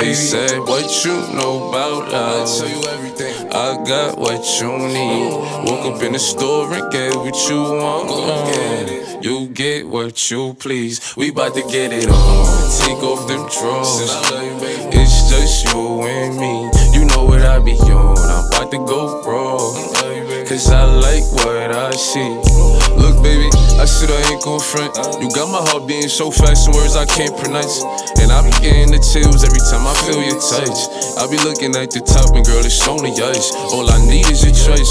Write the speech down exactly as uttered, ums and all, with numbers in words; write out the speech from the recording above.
They said, what you know about love? I'll tell you everything. I got what you need. Woke up in the store and get what you want. Uh, you get what you please. We bout to get it on. Take off them drawers. It's just you and me. You know what I be on. I'm about to go raw. Cause I like what I see. Look, baby, I said I ain't gon' front. You got my heart beating so fast, some words I can't pronounce. And I be getting the chills every time I feel your touch. I be looking at the top and girl, it's only ice. All I need is your choice.